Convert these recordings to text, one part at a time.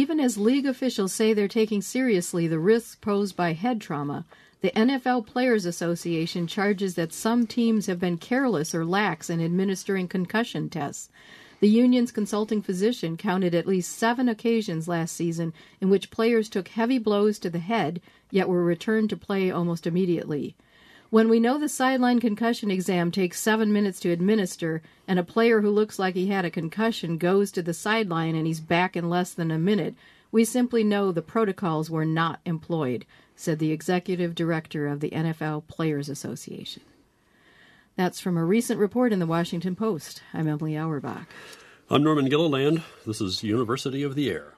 even as league officials say they're taking seriously the risks posed by head trauma, the NFL Players Association charges that some teams have been careless or lax in administering concussion tests. The union's consulting physician counted at least 7 occasions last season in which players took heavy blows to the head, yet were returned to play almost immediately. When we know the sideline concussion exam takes 7 minutes to administer, and a player who looks like he had a concussion goes to the sideline and he's back in less than a minute, we simply know the protocols were not employed, said the executive director of the NFL Players Association. That's from a recent report in the Washington Post. I'm Emily Auerbach. I'm Norman Gilliland. This is University of the Air.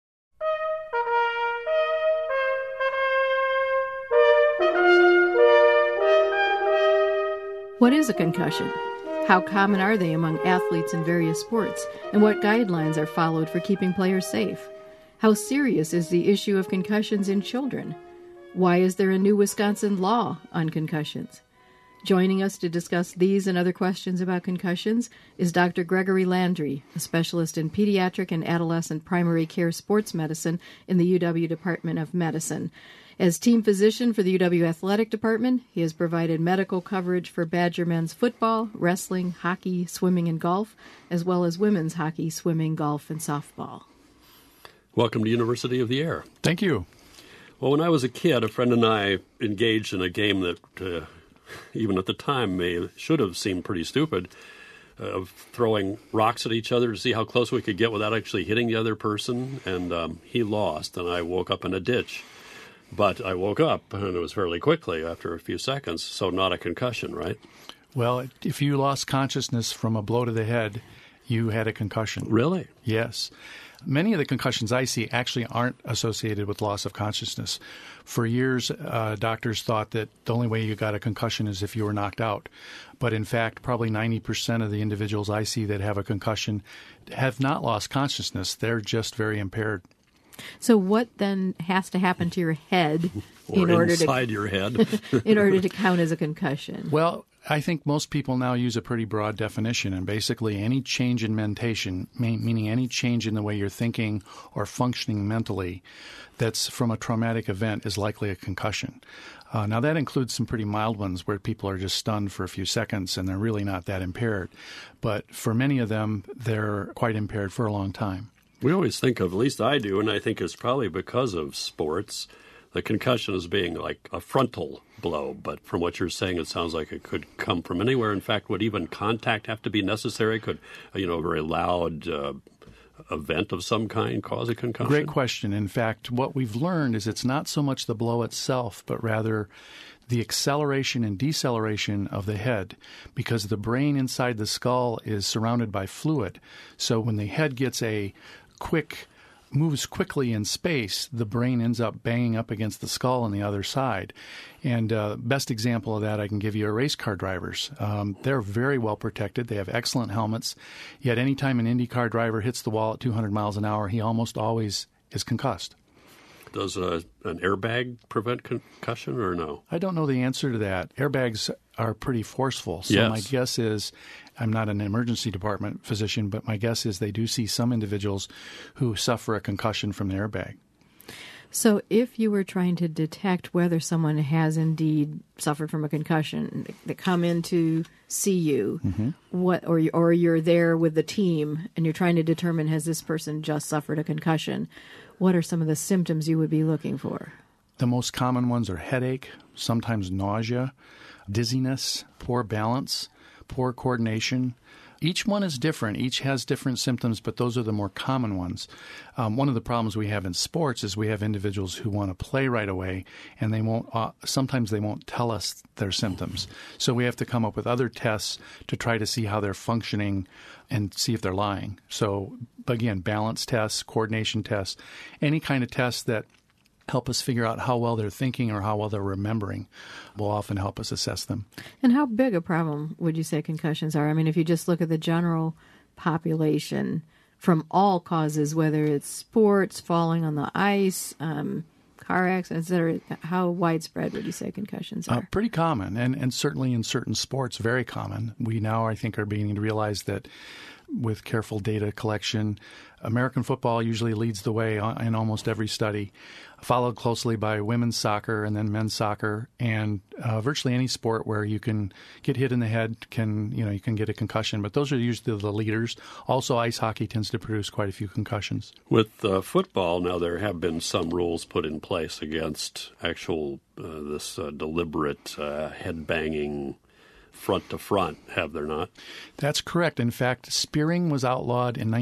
What is a concussion? How common are they among athletes in various sports? And what guidelines are followed for keeping players safe? How serious is the issue of concussions in children? Why is there a new Wisconsin law on concussions? Joining us to discuss these and other questions about concussions is Dr. Gregory Landry, a specialist in pediatric and adolescent primary care sports medicine in the UW Department of Medicine. As team physician for the UW Athletic Department, he has provided medical coverage for Badger men's football, wrestling, hockey, swimming, and golf, as well as women's hockey, swimming, golf, and softball. Welcome to University of the Air. Thank you. Well, when I was a kid, a friend and I engaged in a game that even at the time should have seemed pretty stupid, of throwing rocks at each other to see how close we could get without actually hitting the other person. And he lost, and I woke up in a ditch. But I woke up, and it was fairly quickly after a few seconds, so not a concussion, right? Well, if you lost consciousness from a blow to the head, you had a concussion. Really? Yes. Many of the concussions I see actually aren't associated with loss of consciousness. For years, doctors thought that the only way you got a concussion is if you were knocked out. But in fact, probably 90% of the individuals I see that have a concussion have not lost consciousness. They're just very impaired. So what then has to happen to your head in order your head in order to count as a concussion? Well, I think most people now use a pretty broad definition, and basically any change in mentation, meaning any change in the way you're thinking or functioning mentally that's from a traumatic event, is likely a concussion. Now, that includes some pretty mild ones where people are just stunned for a few seconds and they're really not that impaired. But for many of them, they're quite impaired for a long time. We always think of, at least I do, and I think it's probably because of sports, the concussion as being like a frontal blow. But from what you're saying, it sounds like it could come from anywhere. In fact, would even contact have to be necessary? Could, a very loud event of some kind cause a concussion? Great question. In fact, what we've learned is it's not so much the blow itself, but rather the acceleration and deceleration of the head, because the brain inside the skull is surrounded by fluid. So when the head gets moves quickly in space, the brain ends up banging up against the skull on the other side. And best example of that I can give you are race car drivers. They're very well protected. They have excellent helmets. Yet anytime an IndyCar driver hits the wall at 200 miles an hour, he almost always is concussed. Does an airbag prevent concussion or no? I don't know the answer to that. Airbags are pretty forceful. So yes. My guess is, I'm not an emergency department physician, but my guess is they do see some individuals who suffer a concussion from the airbag. So if you were trying to detect whether someone has indeed suffered from a concussion, they come in to see you, or you're there with the team and you're trying to determine, has this person just suffered a concussion, what are some of the symptoms you would be looking for? The most common ones are headache, sometimes nausea, dizziness, poor balance, poor coordination. Each one is different. Each has different symptoms, but those are the more common ones. One of the problems we have in sports is we have individuals who want to play right away, and they won't. Sometimes they won't tell us their symptoms. So we have to come up with other tests to try to see how they're functioning and see if they're lying. So again, balance tests, coordination tests, any kind of tests that help us figure out how well they're thinking or how well they're remembering will often help us assess them. And how big a problem would you say concussions are? I mean, if you just look at the general population from all causes, whether it's sports, falling on the ice, car accidents, etc., how widespread would you say concussions are? Pretty common, and certainly in certain sports, very common. We now, I think, are beginning to realize that with careful data collection. American football usually leads the way in almost every study, followed closely by women's soccer and then men's soccer, and virtually any sport where you can get hit in the head you can get a concussion. But those are usually the leaders. Also, ice hockey tends to produce quite a few concussions. With football, now there have been some rules put in place against actual this deliberate head banging front to front, have there not? That's correct. In fact, spearing was outlawed in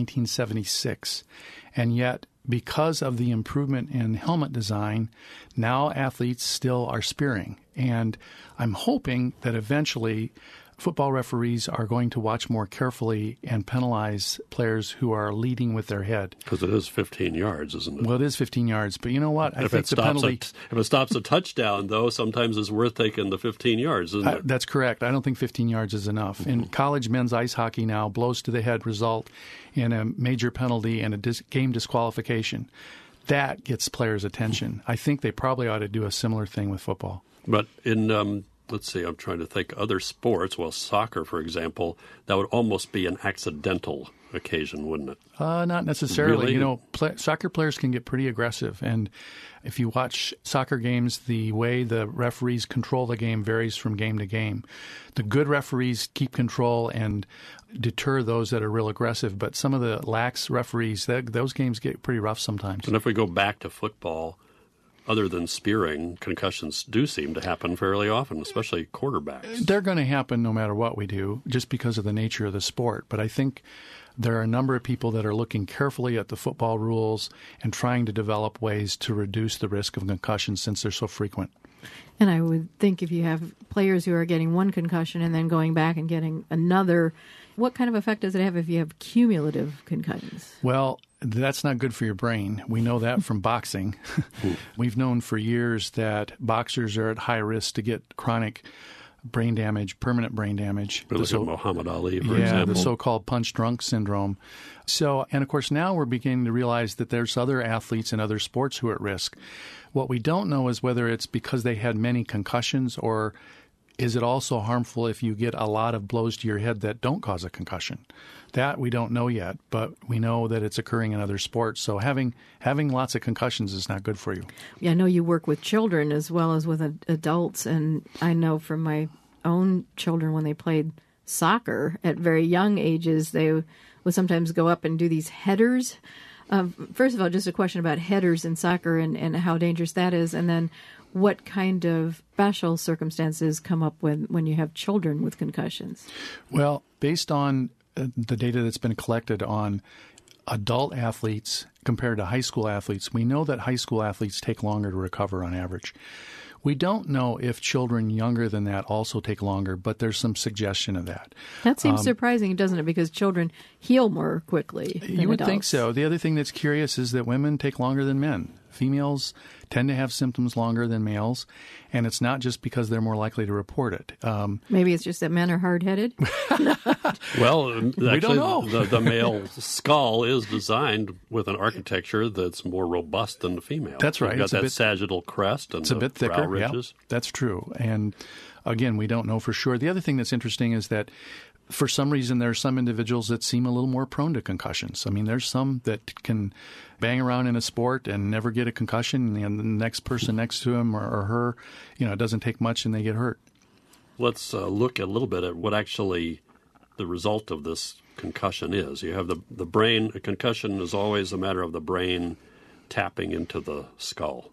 1976, and yet because of the improvement in helmet design, now athletes still are spearing. And I'm hoping that eventually football referees are going to watch more carefully and penalize players who are leading with their head. Because it is 15 yards, isn't it? Well, it is 15 yards, but you know what? If it stops a touchdown, though, sometimes it's worth taking the 15 yards, isn't it? That's correct. I don't think 15 yards is enough. In college men's ice hockey now, blows to the head result in a major penalty and a game disqualification. That gets players' attention. I think they probably ought to do a similar thing with football. But in let's see, I'm trying to think other sports. Well, soccer, for example, that would almost be an accidental occasion, wouldn't it? Not necessarily. Really? Soccer players can get pretty aggressive. And if you watch soccer games, the way the referees control the game varies from game to game. The good referees keep control and deter those that are real aggressive. But some of the lax referees, those games get pretty rough sometimes. And if we go back to football, other than spearing, concussions do seem to happen fairly often, especially quarterbacks. They're going to happen no matter what we do, just because of the nature of the sport. But I think there are a number of people that are looking carefully at the football rules and trying to develop ways to reduce the risk of concussions since they're so frequent. And I would think if you have players who are getting one concussion and then going back and getting another, what kind of effect does it have if you have cumulative concussions? Well, that's not good for your brain. We know that from boxing. We've known for years that boxers are at high risk to get chronic brain damage, permanent brain damage. Look at Muhammad Ali, for example. The so-called punch-drunk syndrome. So, and of course, now we're beginning to realize that there's other athletes in other sports who are at risk. What we don't know is whether it's because they had many concussions, or is it also harmful if you get a lot of blows to your head that don't cause a concussion? That we don't know yet, but we know that it's occurring in other sports. So having lots of concussions is not good for you. Yeah, I know you work with children as well as with adults, and I know from my own children when they played soccer at very young ages, they would sometimes go up and do these headers. First of all, just a question about headers in soccer and how dangerous that is, and then what kind of special circumstances come up when you have children with concussions? Well, based on the data that's been collected on adult athletes compared to high school athletes, we know that high school athletes take longer to recover on average. We don't know if children younger than that also take longer, but there's some suggestion of that. That seems surprising, doesn't it? Because children heal more quickly than You would adults. think so. The other thing that's curious is that women take longer than men. Females tend to have symptoms longer than males, and it's not just because they're more likely to report it. Maybe it's just that men are hard-headed. Well, actually, don't know. the male skull is designed with an architecture that's more robust than the female. That's right. You've got It's a that bit- sagittal crest and It's a the bit thicker. brow ridges. Yep, that's true. And again, we don't know for sure. The other thing that's interesting is that for some reason there are some individuals that seem a little more prone to concussions. I mean, there's some that can bang around in a sport and never get a concussion, and the next person next to him or her, it doesn't take much and they get hurt. Let's look a little bit at what actually the result of this concussion is. You have the brain. A concussion is always a matter of the brain tapping into the skull.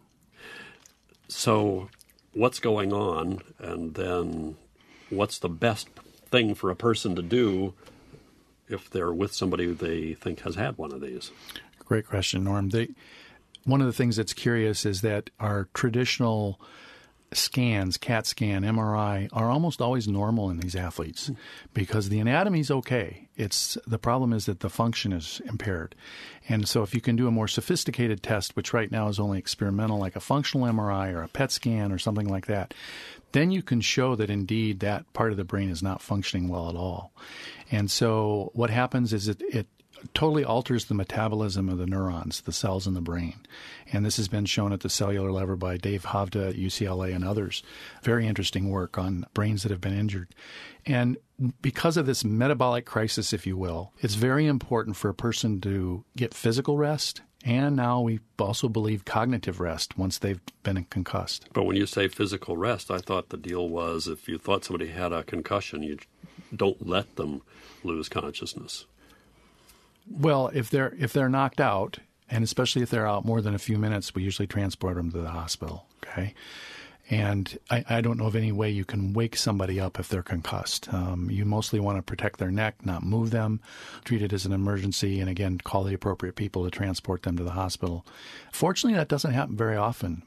So what's going on, and then what's the best thing for a person to do if they're with somebody who they think has had one of these? Great question, Norm. One of the things that's curious is that our traditional scans, CAT scan, MRI, are almost always normal in these athletes because the anatomy's okay. The problem is that the function is impaired. And so if you can do a more sophisticated test, which right now is only experimental, like a functional MRI or a PET scan or something like that, then you can show that indeed that part of the brain is not functioning well at all. And so what happens is it totally alters the metabolism of the neurons, the cells in the brain. And this has been shown at the cellular level by Dave Havda at UCLA and others. Very interesting work on brains that have been injured. And because of this metabolic crisis, if you will, it's very important for a person to get physical rest. And now we also believe cognitive rest once they've been concussed. But when you say physical rest, I thought the deal was if you thought somebody had a concussion, you don't let them lose consciousness. Well, if they're knocked out, and especially if they're out more than a few minutes, we usually transport them to the hospital, okay? And I don't know of any way you can wake somebody up if they're concussed. You mostly want to protect their neck, not move them, treat it as an emergency, and again, call the appropriate people to transport them to the hospital. Fortunately, that doesn't happen very often.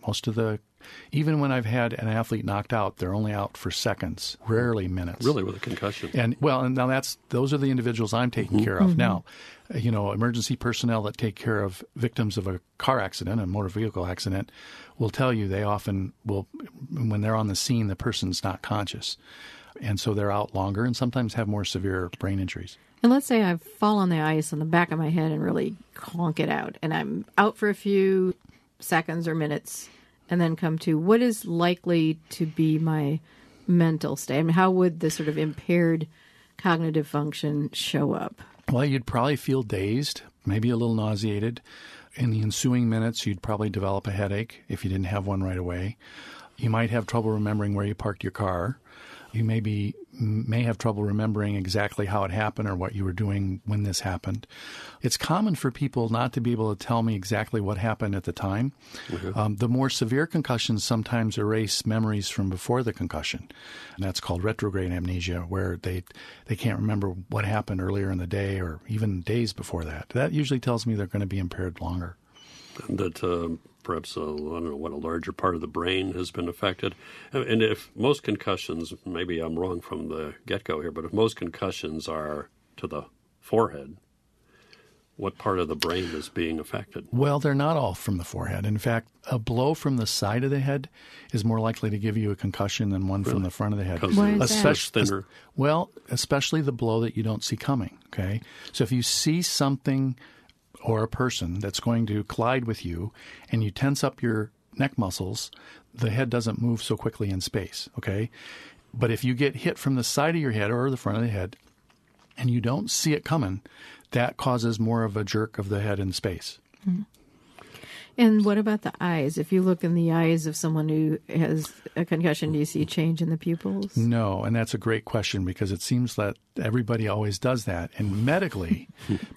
Even when I've had an athlete knocked out, they're only out for seconds, rarely minutes. Really, with a concussion. And now those are the individuals I'm taking care of. Now, emergency personnel that take care of victims of a car accident, a motor vehicle accident, will tell you they often will, when they're on the scene, the person's not conscious. And so they're out longer and sometimes have more severe brain injuries. And let's say I fall on the ice on the back of my head and really conk it out, and I'm out for a few seconds or minutes, and then come to, what is likely to be my mental state? I mean, how would this sort of impaired cognitive function show up? Well, you'd probably feel dazed, maybe a little nauseated. In the ensuing minutes, you'd probably develop a headache if you didn't have one right away. You might have trouble remembering where you parked your car. You may have trouble remembering exactly how it happened or what you were doing when this happened. It's common for people not to be able to tell me exactly what happened at the time. Mm-hmm. The more severe concussions sometimes erase memories from before the concussion. And that's called retrograde amnesia, where they can't remember what happened earlier in the day or even days before that. That usually tells me they're going to be impaired longer. And that perhaps, I don't know, what a larger part of the brain has been affected. And if most concussions, maybe I'm wrong from the get-go here, but if most concussions are to the forehead, what part of the brain is being affected? Well, they're not all from the forehead. In fact, a blow from the side of the head is more likely to give you a concussion than one from the front of the head. Why is that? Much thinner. Well, especially the blow that you don't see coming, okay? So if you see something or a person that's going to collide with you and you tense up your neck muscles, the head doesn't move so quickly in space, okay? But if you get hit from the side of your head or the front of the head and you don't see it coming, that causes more of a jerk of the head in space. Mm-hmm. And what about the eyes? If you look in the eyes of someone who has a concussion, do you see a change in the pupils? No, and that's a great question because it seems that everybody always does that. And medically,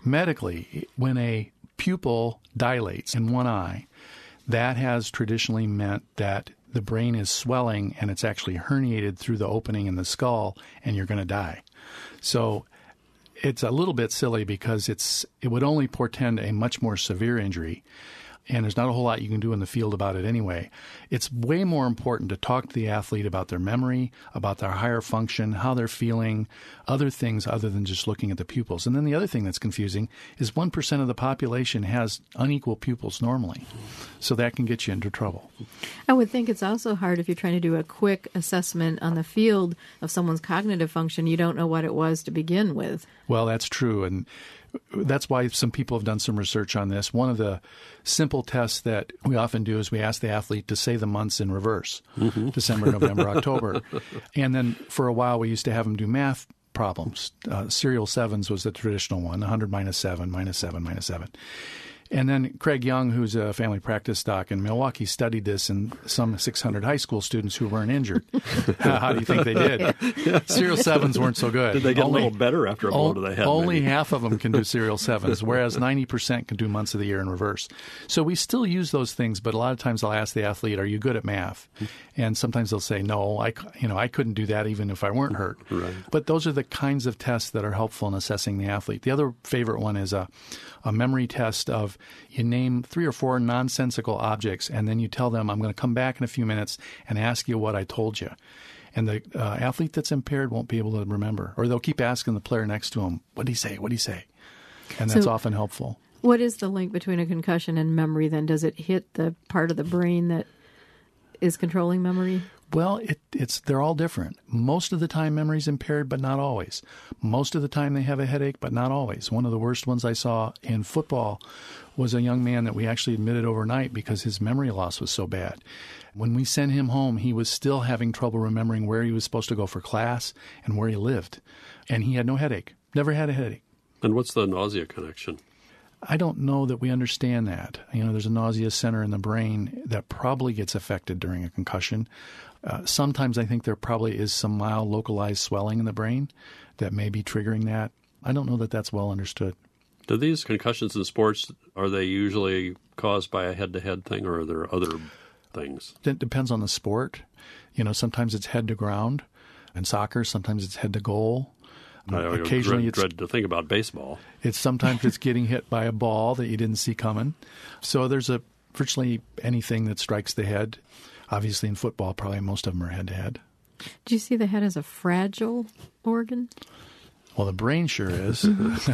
when a pupil dilates in one eye, that has traditionally meant that the brain is swelling and it's actually herniated through the opening in the skull and you're going to die. So it's a little bit silly because it would only portend a much more severe injury. And there's not a whole lot you can do in the field about it anyway. It's way more important to talk to the athlete about their memory, about their higher function, how they're feeling, other things other than just looking at the pupils. And then the other thing that's confusing is 1% of the population has unequal pupils normally. So that can get you into trouble. I would think it's also hard if you're trying to do a quick assessment on the field of someone's cognitive function. You don't know what it was to begin with. Well, that's true. And that's why some people have done some research on this. One of the simple tests that we often do is we ask the athlete to say the months in reverse, December, November, October. And then for a while we used to have them do math problems. Serial sevens was the traditional one, 100 minus 7, minus 7, minus 7. And then Craig Young, who's a family practice doc in Milwaukee, studied this in some 600 high school students who weren't injured. How do you think they did? Serial sevens weren't so good. Did they get a little better after a blow to the head? Only half of them can do serial sevens, whereas 90% can do months of the year in reverse. So we still use those things, but a lot of times I'll ask the athlete, "Are you good at math?" And sometimes they'll say, "No, I couldn't do that even if I weren't hurt." Right. But those are the kinds of tests that are helpful in assessing the athlete. The other favorite one is a memory test of you name 3 or 4 nonsensical objects, and then you tell them, "I'm going to come back in a few minutes and ask you what I told you." And the athlete that's impaired won't be able to remember. Or they'll keep asking the player next to him, "What did he say? What did he say?" And that's often helpful. What is the link between a concussion and memory then? Does it hit the part of the brain that is controlling memory? Well, they're all different. Most of the time, memory's impaired, but not always. Most of the time, they have a headache, but not always. One of the worst ones I saw in football was a young man that we actually admitted overnight because his memory loss was so bad. When we sent him home, he was still having trouble remembering where he was supposed to go for class and where he lived. And he had no headache, never had a headache. And what's the nausea connection? I don't know that we understand that. There's a nausea center in the brain that probably gets affected during a concussion. Sometimes I think there probably is some mild localized swelling in the brain that may be triggering that. I don't know that that's well understood. Do these concussions in sports, are they usually caused by a head-to-head thing, or are there other things? It depends on the sport. Sometimes it's head to ground. In soccer, sometimes it's head to goal. Occasionally, it's dread to think about baseball. Sometimes it's getting hit by a ball that you didn't see coming. So there's virtually anything that strikes the head. Obviously, in football, probably most of them are head-to-head. Do you see the head as a fragile organ? Well, the brain sure is.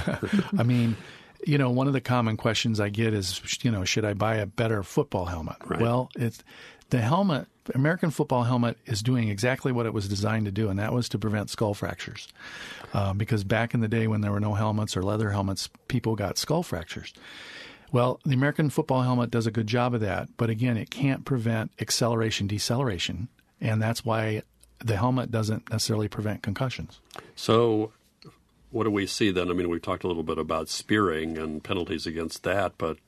I mean, one of the common questions I get is, should I buy a better football helmet? Right. Well, the helmet, American football helmet, is doing exactly what it was designed to do, and that was to prevent skull fractures. Because back in the day when there were no helmets or leather helmets, people got skull fractures. Well, the American football helmet does a good job of that, but again, it can't prevent acceleration, deceleration, and that's why the helmet doesn't necessarily prevent concussions. So what do we see then? I mean, we've talked a little bit about spearing and penalties against that, but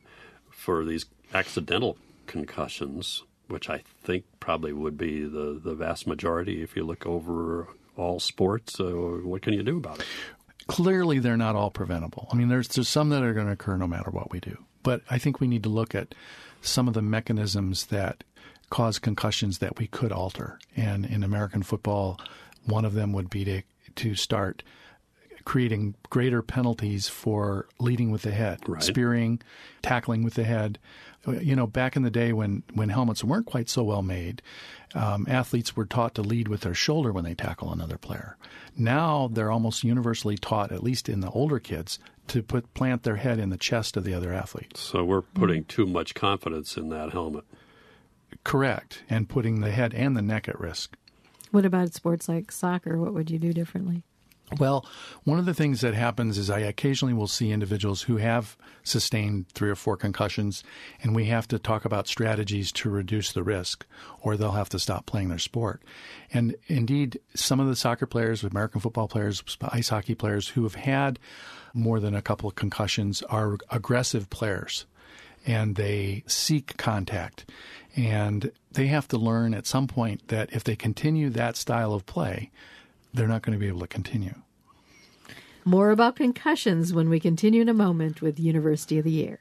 for these accidental concussions, which I think probably would be the vast majority if you look over all sports, what can you do about it? Clearly, they're not all preventable. I mean, there's some that are going to occur no matter what we do. But I think we need to look at some of the mechanisms that cause concussions that we could alter. And in American football, one of them would be to start creating greater penalties for leading with the head, right. Spearing, tackling with the head. Back in the day when helmets weren't quite so well made, athletes were taught to lead with their shoulder when they tackle another player. Now they're almost universally taught, at least in the older kids, to plant their head in the chest of the other athlete. So we're putting too much confidence in that helmet. Correct, and putting the head and the neck at risk. What about sports like soccer? What would you do differently? Well, one of the things that happens is I occasionally will see individuals who have sustained 3 or 4 concussions, and we have to talk about strategies to reduce the risk, or they'll have to stop playing their sport. And indeed, some of the soccer players, American football players, ice hockey players who have had more than a couple of concussions are aggressive players, and they seek contact. And they have to learn at some point that if they continue that style of play, they're not going to be able to continue. More about concussions when we continue in a moment with University of the Year.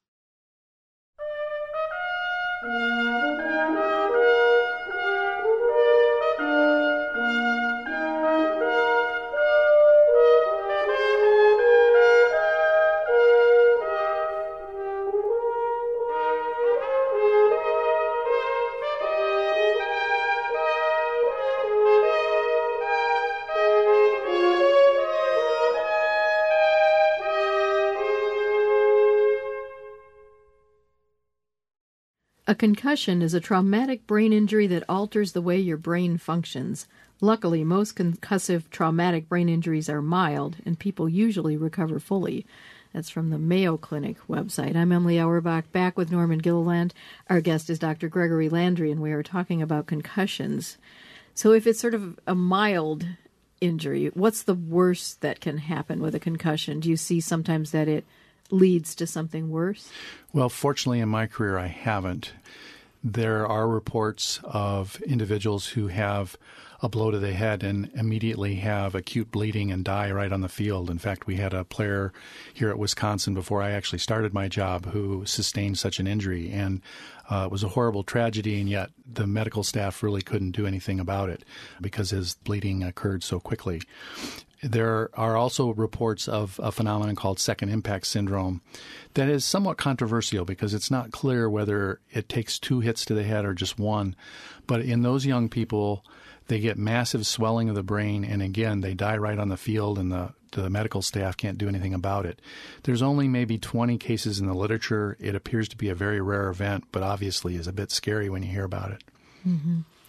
A concussion is a traumatic brain injury that alters the way your brain functions. Luckily, most concussive traumatic brain injuries are mild, and people usually recover fully. That's from the Mayo Clinic website. I'm Emily Auerbach, back with Norman Gilliland. Our guest is Dr. Gregory Landry, and we are talking about concussions. So if it's sort of a mild injury, what's the worst that can happen with a concussion? Do you see sometimes that it leads to something worse? Well, fortunately, in my career, I haven't. There are reports of individuals who have a blow to the head and immediately have acute bleeding and die right on the field. In fact, we had a player here at Wisconsin before I actually started my job who sustained such an injury. And it was a horrible tragedy, and yet the medical staff really couldn't do anything about it because his bleeding occurred so quickly. There are also reports of a phenomenon called second impact syndrome that is somewhat controversial because it's not clear whether it takes 2 hits to the head or just 1. But in those young people, they get massive swelling of the brain, and again, they die right on the field, and the medical staff can't do anything about it. There's only maybe 20 cases in the literature. It appears to be a very rare event, but obviously is a bit scary when you hear about it. Mm-hmm.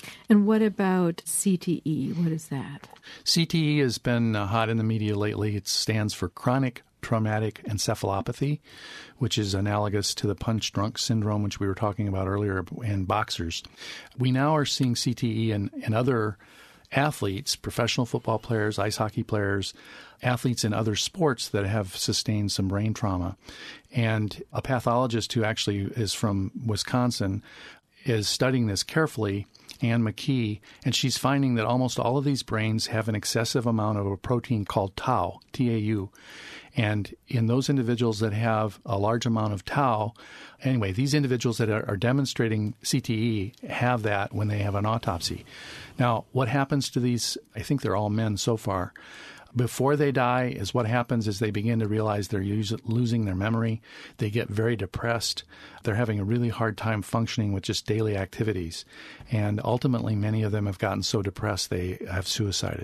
And what about CTE? What is that? CTE has been hot in the media lately. It stands for chronic traumatic encephalopathy, which is analogous to the punch-drunk syndrome, which we were talking about earlier in boxers. We now are seeing CTE in other athletes, professional football players, ice hockey players, athletes in other sports that have sustained some brain trauma. And a pathologist who actually is from Wisconsin is studying this carefully, Anne McKee, and she's finding that almost all of these brains have an excessive amount of a protein called tau, T-A-U. And in those individuals that have a large amount of tau, anyway, these individuals that are demonstrating CTE have that when they have an autopsy. Now, what happens to these, I think they're all men so far, before they die is what happens is they begin to realize they're losing their memory. They get very depressed. They're having a really hard time functioning with just daily activities. And ultimately, many of them have gotten so depressed they have suicided.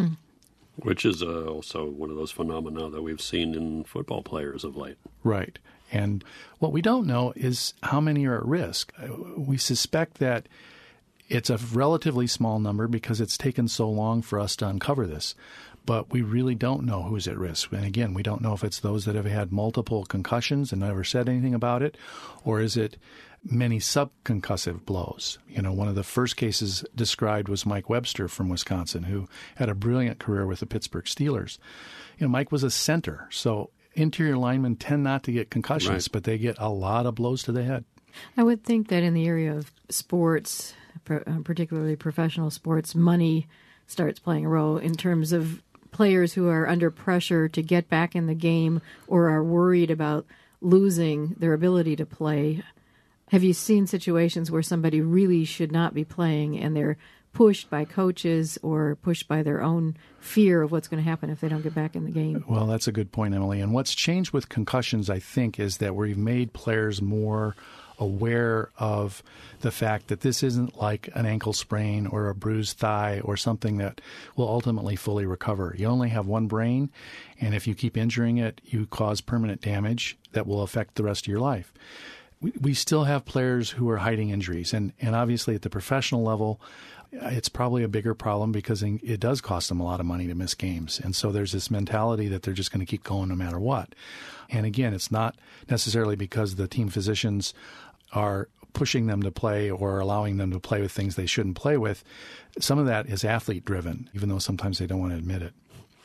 Which is also one of those phenomena that we've seen in football players of late. Right. And what we don't know is how many are at risk. We suspect that it's a relatively small number because it's taken so long for us to uncover this. But we really don't know who's at risk. And again, we don't know if it's those that have had multiple concussions and never said anything about it, or is it many subconcussive blows. You know, one of the first cases described was Mike Webster from Wisconsin, who had a brilliant career with the Pittsburgh Steelers. You know, Mike was a center, so interior linemen tend not to get concussions, but they get a lot of blows to the head. I would think that in the area of sports, particularly professional sports, money starts playing a role in terms of players who are under pressure to get back in the game or are worried about losing their ability to play. Have you seen situations where somebody really should not be playing and they're pushed by coaches or pushed by their own fear of what's going to happen if they don't get back in the game? Well, that's a good point, Emily. And what's changed with concussions, I think, is that we've made players more aware of the fact that this isn't like an ankle sprain or a bruised thigh or something that will ultimately fully recover. You only have one brain, and if you keep injuring it, you cause permanent damage that will affect the rest of your life. We still have players who are hiding injuries, and obviously at the professional level, it's probably a bigger problem because it does cost them a lot of money to miss games. And so there's this mentality that they're just going to keep going no matter what. And again, it's not necessarily because the team physicians are pushing them to play or allowing them to play with things they shouldn't play with. Some of that is athlete-driven, even though sometimes they don't want to admit it.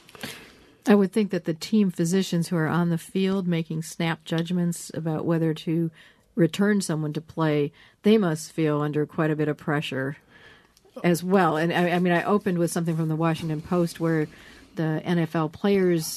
I would think that the team physicians who are on the field making snap judgments about whether to return someone to play, they must feel under quite a bit of pressure as well. And I mean, I opened with something from the Washington Post where the NFL Players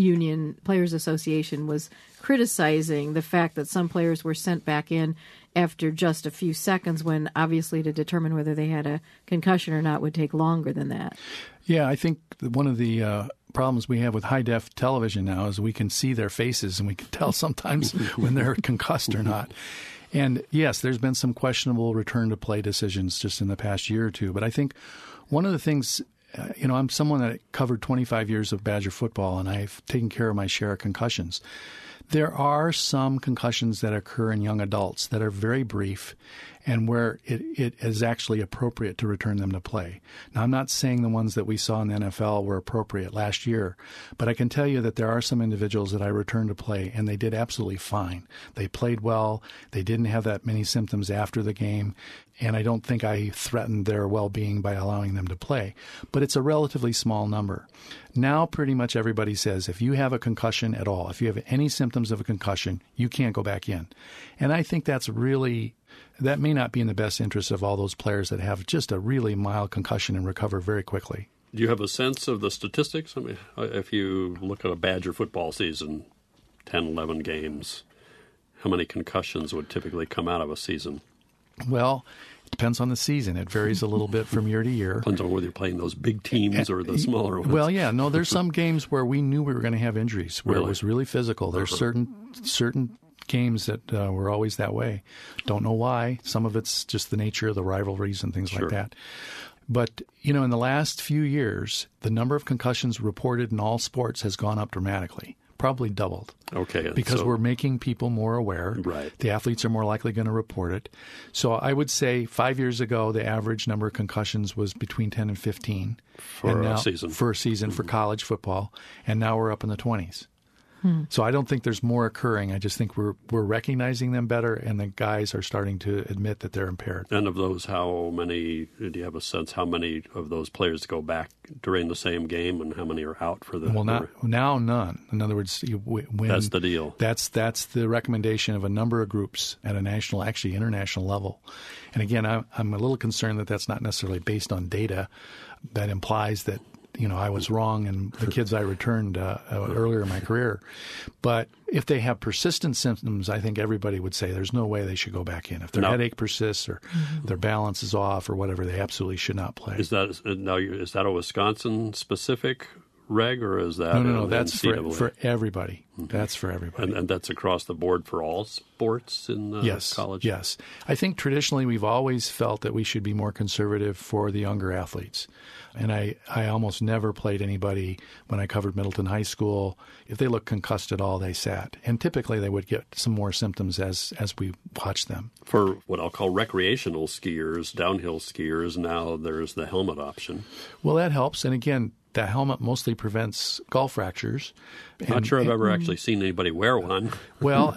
Association was criticizing the fact that some players were sent back in after just a few seconds when obviously to determine whether they had a concussion or not would take longer than that. Yeah, I think one of the problems we have with high-def television now is we can see their faces and we can tell sometimes when they're concussed or not. And yes, there's been some questionable return-to-play decisions just in the past year or two. But I think one of the things, I'm someone that covered 25 years of Badger football, and I've taken care of my share of concussions. There are some concussions that occur in young adults that are very brief and where it is actually appropriate to return them to play. Now, I'm not saying the ones that we saw in the NFL were appropriate last year, but I can tell you that there are some individuals that I returned to play, and they did absolutely fine. They played well. They didn't have that many symptoms after the game, and I don't think I threatened their well-being by allowing them to play. But it's a relatively small number. Now, pretty much everybody says if you have a concussion at all, if you have any symptoms of a concussion, you can't go back in. And I think that may not be in the best interest of all those players that have just a really mild concussion and recover very quickly. Do you have a sense of the statistics? I mean, if you look at a Badger football season, 10, 11 games, how many concussions would typically come out of a season? Well, it depends on the season. It varies a little bit from year to year. Depends on whether you're playing those big teams or the smaller ones. Well, yeah. No, there's some games where we knew we were going to have injuries, where it was really physical. There's certain games that were always that way. Don't know why. Some of it's just the nature of the rivalries and things like that. But, in the last few years, the number of concussions reported in all sports has gone up dramatically. probably doubled. Okay. Because we're making people more aware. Right. The athletes are more likely going to report it. So I would say 5 years ago, the average number of concussions was between 10 and 15. For a season. For a season for college football. And now we're up in the 20s. So I don't think there's more occurring. I just think we're recognizing them better, and the guys are starting to admit that they're impaired. And of those, how many, do you have a sense how many of those players go back during the same game and how many are out for the... Well, now none. In other words, that's the deal. That's the recommendation of a number of groups at a national, actually international level. And again, I'm a little concerned that that's not necessarily based on data. That implies that I was wrong and the kids I returned earlier in my career. But if they have persistent symptoms, I think everybody would say there's no way they should go back in. If their headache persists or their balance is off or whatever, they absolutely should not play. Is that a Wisconsin-specific reg, or is that No, that's for everybody. That's for everybody. And that's across the board for all sports in college? Yes. I think traditionally we've always felt that we should be more conservative for the younger athletes. And I almost never played anybody when I covered Middleton High School. If they looked concussed at all, they sat. And typically they would get some more symptoms as we watched them. For what I'll call recreational skiers, downhill skiers, now there's the helmet option. Well, that helps. And again, the helmet mostly prevents skull fractures. Not sure I've ever actually seen anybody wear one. Well,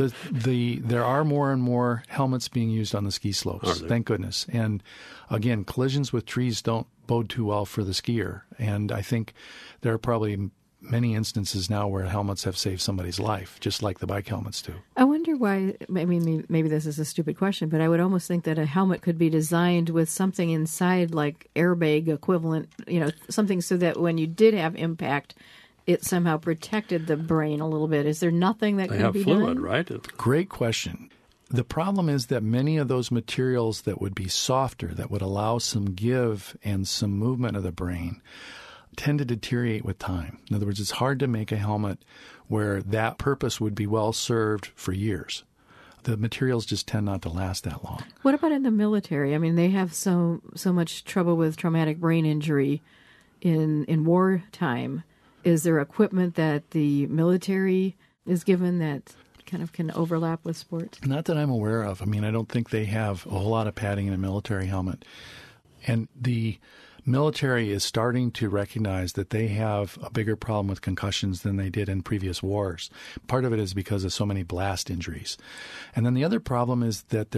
there are more and more helmets being used on the ski slopes, thank goodness. And again, collisions with trees don't bode too well for the skier. And I think there are probably many instances now where helmets have saved somebody's life, just like the bike helmets do. I wonder why, I mean, maybe this is a stupid question, but I would almost think that a helmet could be designed with something inside like airbag equivalent, something so that when you did have impact, it somehow protected the brain a little bit. Is there nothing that can be done? They have fluid, right? Great question. The problem is that many of those materials that would be softer, that would allow some give and some movement of the brain, tend to deteriorate with time. In other words, it's hard to make a helmet where that purpose would be well served for years. The materials just tend not to last that long. What about in the military? I mean, they have so much trouble with traumatic brain injury in wartime. Is there equipment that the military is given that kind of can overlap with sports? Not that I'm aware of. I mean, I don't think they have a whole lot of padding in a military helmet. And the military is starting to recognize that they have a bigger problem with concussions than they did in previous wars. Part of it is because of so many blast injuries. And then the other problem is that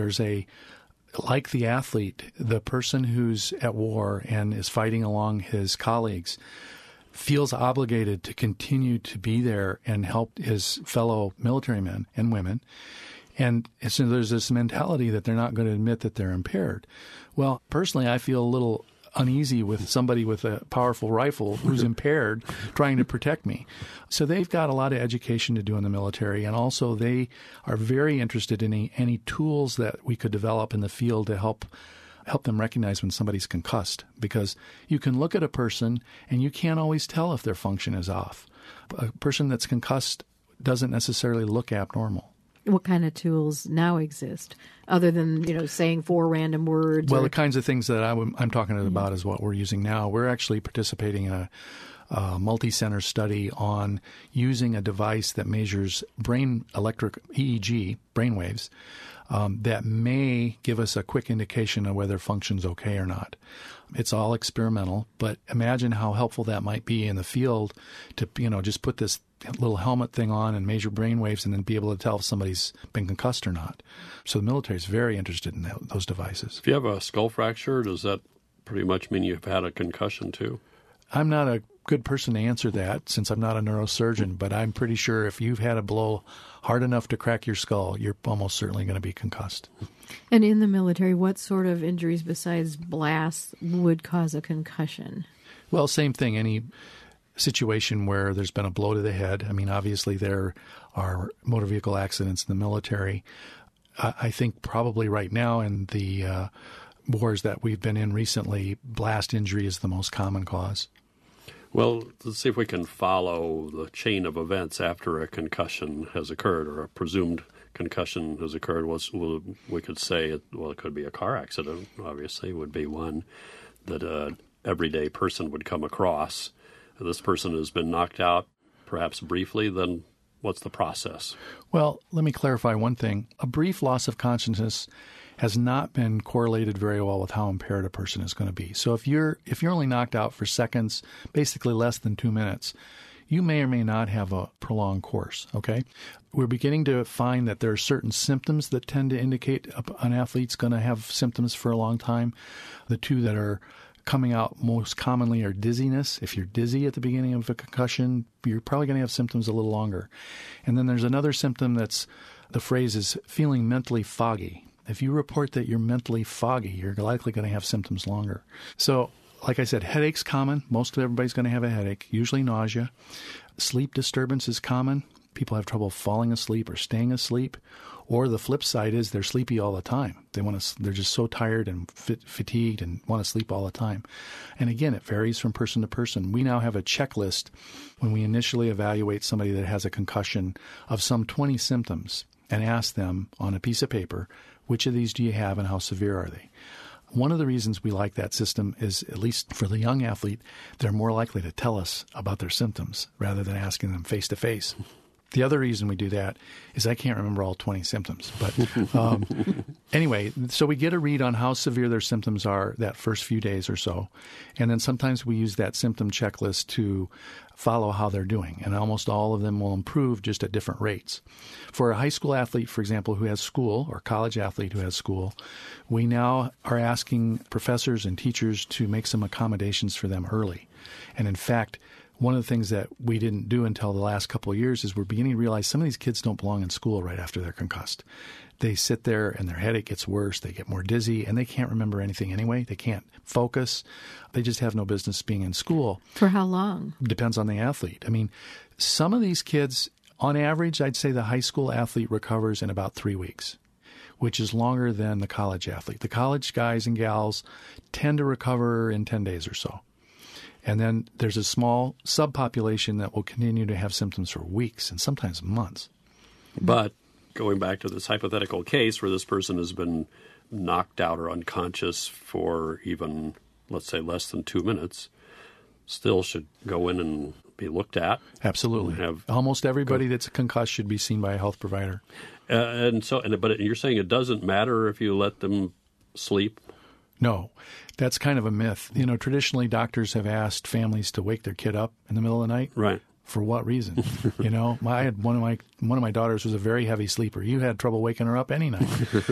like the athlete, the person who's at war and is fighting along his colleagues feels obligated to continue to be there and help his fellow military men and women. And so there's this mentality that they're not going to admit that they're impaired. Well, personally, I feel a little uneasy with somebody with a powerful rifle who's impaired trying to protect me. So they've got a lot of education to do in the military, and also they are very interested in any tools that we could develop in the field to help them recognize when somebody's concussed, because you can look at a person and you can't always tell if their function is off. A person that's concussed doesn't necessarily look abnormal. What kind of tools now exist other than, saying 4 random words? Well, the kinds of things that I'm talking about is what we're using now. We're actually participating in a multi-center study on using a device that measures brain electric EEG, brain waves, that may give us a quick indication of whether function's okay or not. It's all experimental, but imagine how helpful that might be in the field to, just put this little helmet thing on and measure brain waves and then be able to tell if somebody's been concussed or not. So the military is very interested in those devices. If you have a skull fracture, does that pretty much mean you've had a concussion too? I'm not a good person to answer that since I'm not a neurosurgeon, but I'm pretty sure if you've had a blow hard enough to crack your skull, you're almost certainly going to be concussed. And in the military, what sort of injuries besides blasts would cause a concussion? Well, same thing. Any situation where there's been a blow to the head. I mean, obviously there are motor vehicle accidents in the military. I think probably right now in the wars that we've been in recently, blast injury is the most common cause. Well, let's see if we can follow the chain of events after a concussion has occurred or a presumed concussion has occurred. We could say, it could be a car accident, obviously, would be one that an everyday person would come across. This person has been knocked out perhaps briefly, then what's the process? Well, let me clarify one thing. A brief loss of consciousness has not been correlated very well with how impaired a person is going to be. So if you're only knocked out for seconds, basically less than 2 minutes, you may or may not have a prolonged course, okay? We're beginning to find that there are certain symptoms that tend to indicate an athlete's going to have symptoms for a long time. The two that are coming out most commonly are dizziness. If you're dizzy at the beginning of a concussion, you're probably going to have symptoms a little longer. And then there's another symptom the phrase is feeling mentally foggy. If you report that you're mentally foggy, you're likely going to have symptoms longer. So, like I said, headache's common. Most of everybody's going to have a headache, usually nausea. Sleep disturbance is common. People have trouble falling asleep or staying asleep. Or the flip side is they're sleepy all the time. They're just so tired and fatigued and want to sleep all the time. And again, it varies from person to person. We now have a checklist when we initially evaluate somebody that has a concussion of some 20 symptoms and ask them on a piece of paper, which of these do you have and how severe are they? One of the reasons we like that system is, at least for the young athlete, they're more likely to tell us about their symptoms rather than asking them face to face. The other reason we do that is I can't remember all 20 symptoms. But anyway, so we get a read on how severe their symptoms are that first few days or so. And then sometimes we use that symptom checklist to follow how they're doing. And almost all of them will improve just at different rates. For a high school athlete, for example, who has school, or college athlete who has school, we now are asking professors and teachers to make some accommodations for them early. And in fact, one of the things that we didn't do until the last couple of years is we're beginning to realize some of these kids don't belong in school right after they're concussed. They sit there and their headache gets worse, they get more dizzy, and they can't remember anything anyway. They can't focus. They just have no business being in school. For how long? Depends on the athlete. I mean, some of these kids, on average, I'd say the high school athlete recovers in about 3 weeks, which is longer than the college athlete. The college guys and gals tend to recover in 10 days or so. And then there's a small subpopulation that will continue to have symptoms for weeks and sometimes months. But going back to this hypothetical case where this person has been knocked out or unconscious for even, let's say, less than 2 minutes, still should go in and be looked at. Absolutely. Almost everybody that's concussed should be seen by a health provider. But you're saying it doesn't matter if you let them sleep? No, that's kind of a myth. You know, traditionally doctors have asked families to wake their kid up in the middle of the night. Right. For what reason? You know, I had one of my daughters was a very heavy sleeper. You had trouble waking her up any night.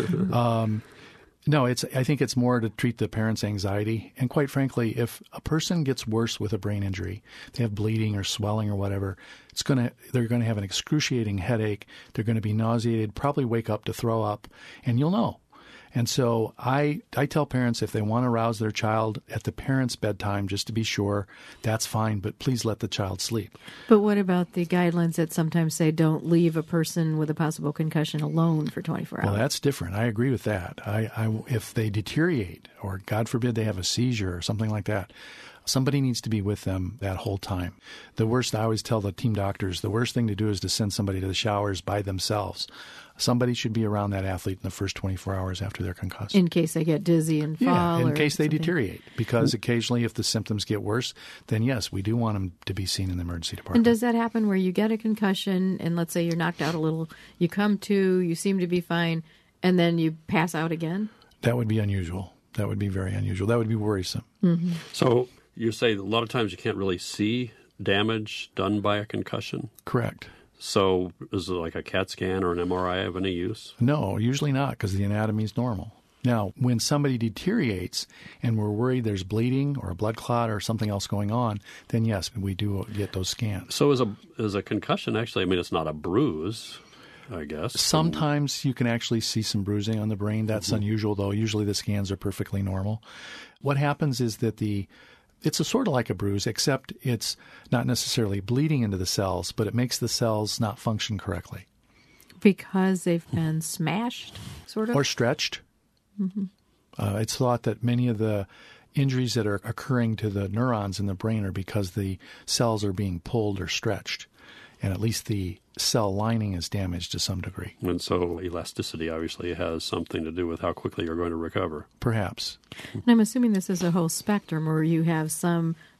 No, I think it's more to treat the parents' anxiety. And quite frankly, if a person gets worse with a brain injury, they have bleeding or swelling or whatever, they're going to have an excruciating headache. They're going to be nauseated, probably wake up to throw up, and you'll know. And so I tell parents if they want to rouse their child at the parent's bedtime, just to be sure, that's fine, but please let the child sleep. But what about the guidelines that sometimes say don't leave a person with a possible concussion alone for 24 hours? Well, that's different. I agree with that. If they deteriorate or, God forbid, they have a seizure or something like that, somebody needs to be with them that whole time. I always tell the team doctors, the worst thing to do is to send somebody to the showers by themselves. Somebody should be around that athlete in the first 24 hours after they're concussed. In case they get dizzy and fall. Yeah, in case they something. deteriorate. Because occasionally if the symptoms get worse, then yes, we do want them to be seen in the emergency department. And does that happen where you get a concussion and let's say you're knocked out a little, you come to, you seem to be fine, and then you pass out again? That would be unusual. That would be very unusual. That would be worrisome. Mm-hmm. So you say a lot of times you can't really see damage done by a concussion? Correct. So is it like a CAT scan or an MRI of any use? No, usually not, because the anatomy is normal. Now, when somebody deteriorates and we're worried there's bleeding or a blood clot or something else going on, then yes, we do get those scans. So is a concussion actually, I mean, it's not a bruise, I guess. Sometimes you can actually see some bruising on the brain. That's unusual, though. Usually the scans are perfectly normal. What happens is that it's a sort of like a bruise, except it's not necessarily bleeding into the cells, but it makes the cells not function correctly. Because they've been smashed, sort of? Or stretched. Mm-hmm. It's thought that many of the injuries that are occurring to the neurons in the brain are because the cells are being pulled or stretched, and at least the cell lining is damaged to some degree. And so elasticity obviously has something to do with how quickly you're going to recover. Perhaps. And I'm assuming this is a whole spectrum where you have some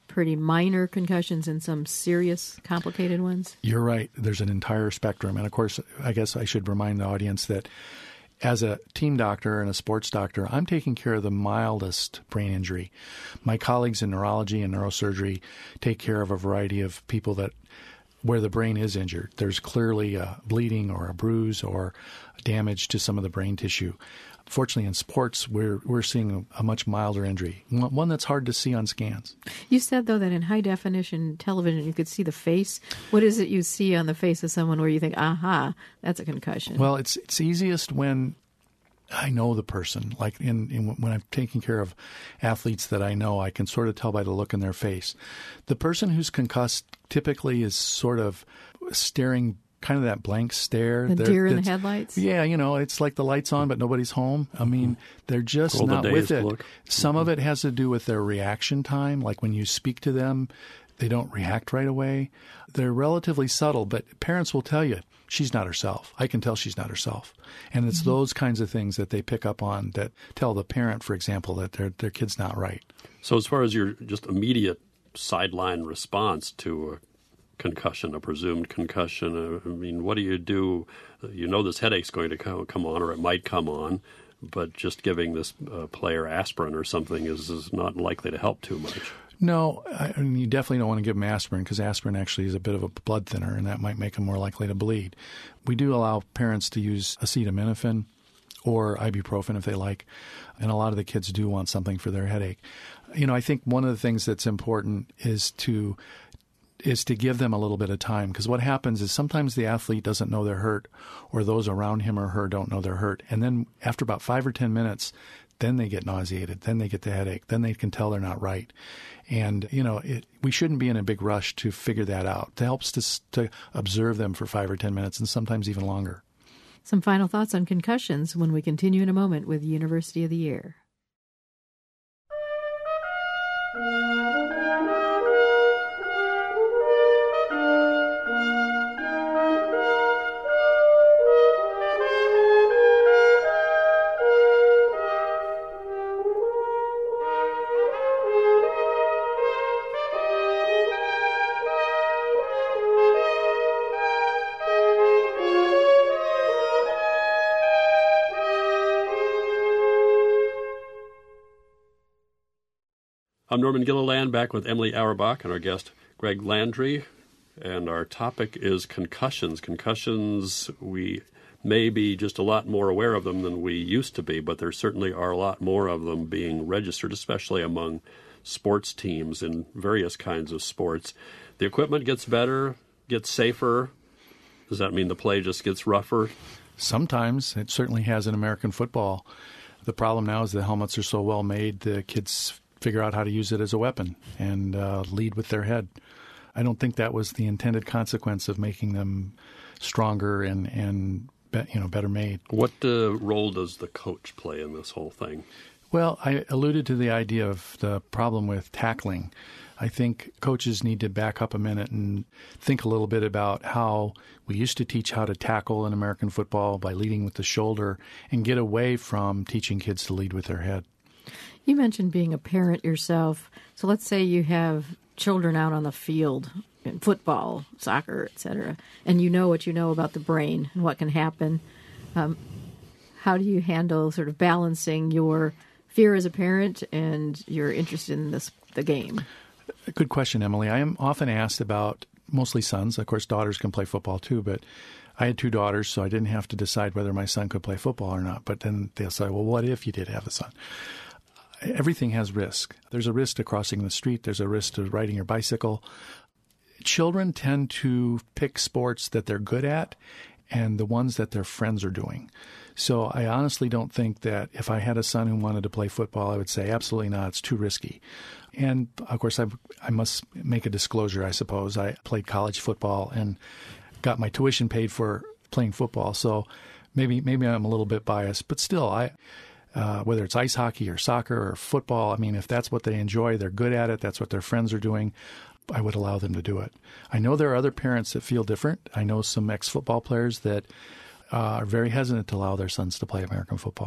pretty minor concussions and some serious, complicated ones? You're right. There's an entire spectrum. And of course, I guess I should remind the audience that as a team doctor and a sports doctor, I'm taking care of the mildest brain injury. My colleagues in neurology and neurosurgery take care of a variety of people where the brain is injured. There's clearly a bleeding or a bruise or damage to some of the brain tissue. Fortunately, in sports, we're seeing a much milder injury, one that's hard to see on scans. You said, though, that in high-definition television you could see the face. What is it you see on the face of someone where you think, aha, that's a concussion? Well, it's easiest when I know the person. Like when I'm taking care of athletes that I know, I can sort of tell by the look in their face. The person who's concussed typically is sort of staring kind of that blank stare. The deer in the headlights? Yeah, it's like the light's on, but nobody's home. I mean, they're just not with it. Look. Some of it has to do with their reaction time. Like when you speak to them, they don't react right away. They're relatively subtle, but parents will tell you, she's not herself. I can tell she's not herself. And it's those kinds of things that they pick up on that tell the parent, for example, that their kid's not right. So as far as your just immediate sideline response to a concussion, a presumed concussion, I mean, what do you do? You know this headache's going to come on, or it might come on, but just giving this player aspirin or something is not likely to help too much. No, you definitely don't want to give them aspirin because aspirin actually is a bit of a blood thinner, and that might make them more likely to bleed. We do allow parents to use acetaminophen or ibuprofen if they like, and a lot of the kids do want something for their headache. I think one of the things that's important is to give them a little bit of time, because what happens is sometimes the athlete doesn't know they're hurt, or those around him or her don't know they're hurt, and then after about 5 or 10 minutes, then they get nauseated, then they get the headache, then they can tell they're not right. And, we shouldn't be in a big rush to figure that out. It helps to observe them for 5 or 10 minutes and sometimes even longer. Some final thoughts on concussions when we continue in a moment with University of the Year. I'm Norman Gilliland, back with Emily Auerbach and our guest, Greg Landry, and our topic is concussions. Concussions, we may be just a lot more aware of them than we used to be, but there certainly are a lot more of them being registered, especially among sports teams in various kinds of sports. The equipment gets better, gets safer. Does that mean the play just gets rougher? Sometimes. It certainly has in American football. The problem now is the helmets are so well made, the kids figure out how to use it as a weapon and lead with their head. I don't think that was the intended consequence of making them stronger and better made. What role does the coach play in this whole thing? Well, I alluded to the idea of the problem with tackling. I think coaches need to back up a minute and think a little bit about how we used to teach how to tackle in American football by leading with the shoulder and get away from teaching kids to lead with their head. You mentioned being a parent yourself. So let's say you have children out on the field in football, soccer, etc., and you know what you know about the brain and what can happen. How do you handle sort of balancing your fear as a parent and your interest in the game? Good question, Emily. I am often asked about mostly sons. Of course, daughters can play football too, but I had 2 daughters, so I didn't have to decide whether my son could play football or not. But then they'll say, well, what if you did have a son? Everything has risk. There's a risk to crossing the street. There's a risk to riding your bicycle. Children tend to pick sports that they're good at and the ones that their friends are doing. So I honestly don't think that if I had a son who wanted to play football, I would say absolutely not. It's too risky. And, of course, I must make a disclosure, I suppose. I played college football and got my tuition paid for playing football. So maybe I'm a little bit biased. But still, whether it's ice hockey or soccer or football, I mean, if that's what they enjoy, they're good at it, that's what their friends are doing, I would allow them to do it. I know there are other parents that feel different. I know some ex-football players that are very hesitant to allow their sons to play American football.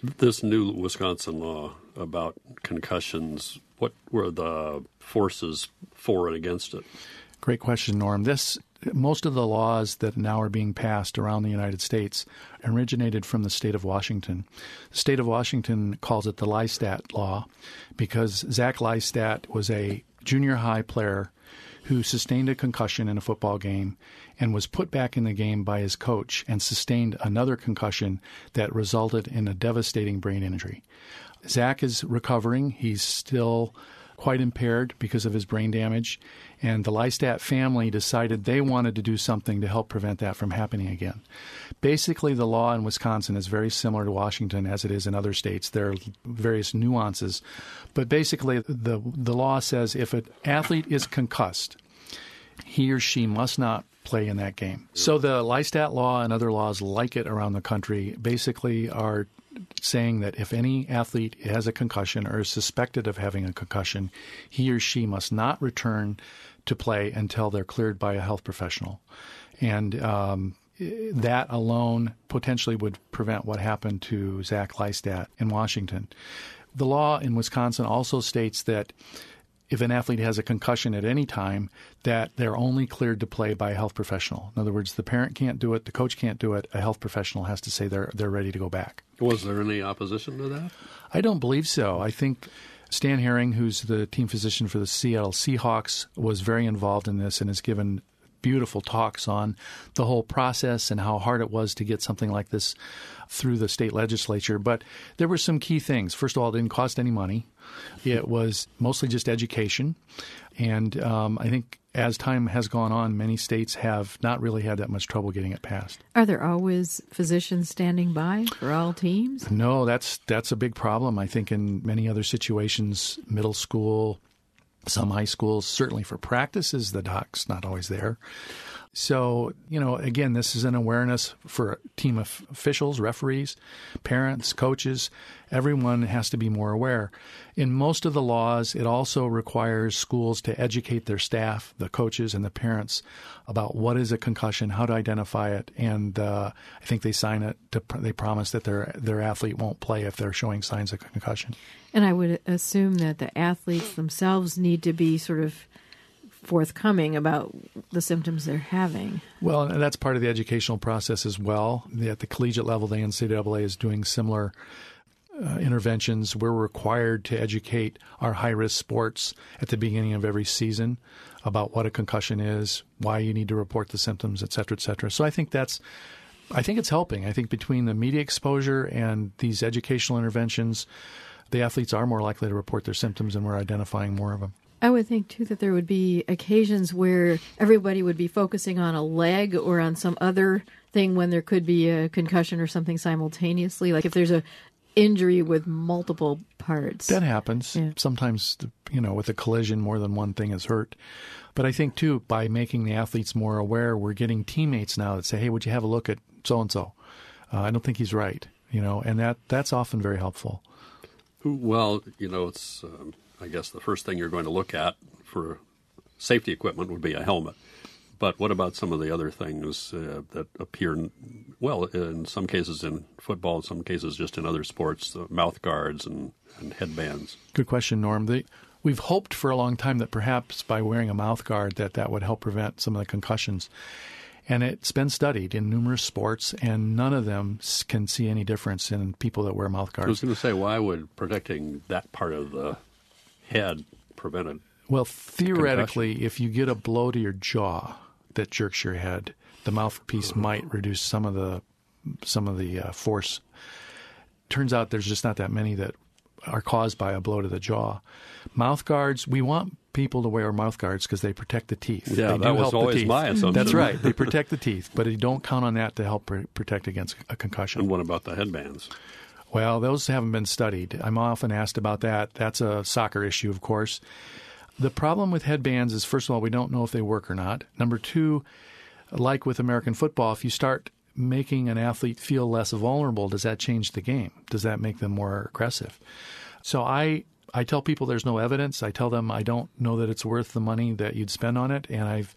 This new Wisconsin law about concussions, what were the forces for and against it? Great question, Norm. Most of the laws that now are being passed around the United States originated from the state of Washington. The state of Washington calls it the Lystat law because Zach Lystat was a junior high player who sustained a concussion in a football game and was put back in the game by his coach and sustained another concussion that resulted in a devastating brain injury. Zach is recovering. He's still quite impaired because of his brain damage, and the Lystat family decided they wanted to do something to help prevent that from happening again. Basically, the law in Wisconsin is very similar to Washington as it is in other states. There are various nuances, but basically the law says if an athlete is concussed, he or she must not play in that game. So the Lystat law and other laws like it around the country basically are saying that if any athlete has a concussion or is suspected of having a concussion, he or she must not return to play until they're cleared by a health professional. And that alone potentially would prevent what happened to Zach Lystat in Washington. The law in Wisconsin also states that if an athlete has a concussion at any time, that they're only cleared to play by a health professional. In other words, the parent can't do it, the coach can't do it, a health professional has to say they're ready to go back. Was there any opposition to that? I don't believe so. I think Stan Herring, who's the team physician for the Seattle Seahawks, was very involved in this and has given beautiful talks on the whole process and how hard it was to get something like this through the state legislature. But there were some key things. First of all, it didn't cost any money. It was mostly just education. And I think as time has gone on, many states have not really had that much trouble getting it passed. Are there always physicians standing by for all teams? No, that's a big problem. I think in many other situations, middle school, some high schools, certainly for practices, the doc's not always there. So, again, this is an awareness for team officials, referees, parents, coaches. Everyone has to be more aware. In most of the laws, it also requires schools to educate their staff, the coaches and the parents, about what is a concussion, how to identify it, and I think they sign it. They promise that their athlete won't play if they're showing signs of concussion. And I would assume that the athletes themselves need to be sort of forthcoming about the symptoms they're having. Well, and that's part of the educational process as well. At the collegiate level, the NCAA is doing similar interventions. We're required to educate our high-risk sports at the beginning of every season about what a concussion is, why you need to report the symptoms, et cetera, et cetera. So I think it's helping. I think between the media exposure and these educational interventions, the athletes are more likely to report their symptoms, and we're identifying more of them. I would think, too, that there would be occasions where everybody would be focusing on a leg or on some other thing when there could be a concussion or something simultaneously. Like if there's a injury with multiple parts. That happens. Yeah. Sometimes, with a collision, more than one thing is hurt. But I think, too, by making the athletes more aware, we're getting teammates now that say, hey, would you have a look at so-and-so? I don't think he's right, and that's often very helpful. Well, it's... I guess the first thing you're going to look at for safety equipment would be a helmet. But what about some of the other things that appear, in some cases in football, in some cases just in other sports, mouth guards and headbands? Good question, Norm. We've hoped for a long time that perhaps by wearing a mouth guard that would help prevent some of the concussions. And it's been studied in numerous sports, and none of them can see any difference in people that wear mouth guards. I was going to say, why would protecting that part of the head prevented? Well, theoretically, if you get a blow to your jaw that jerks your head, the mouthpiece might reduce some of the force. Turns out there's just not that many that are caused by a blow to the jaw. Mouth guards, we want people to wear mouth guards because they protect the teeth. Yeah, that was always my assumption. That's right. They protect the teeth, but you don't count on that to help protect against a concussion. And what about the headbands? Well, those haven't been studied. I'm often asked about that. That's a soccer issue, of course. The problem with headbands is, first of all, we don't know if they work or not. Number two, like with American football, if you start making an athlete feel less vulnerable, does that change the game? Does that make them more aggressive? So I tell people there's no evidence. I tell them I don't know that it's worth the money that you'd spend on it, and I've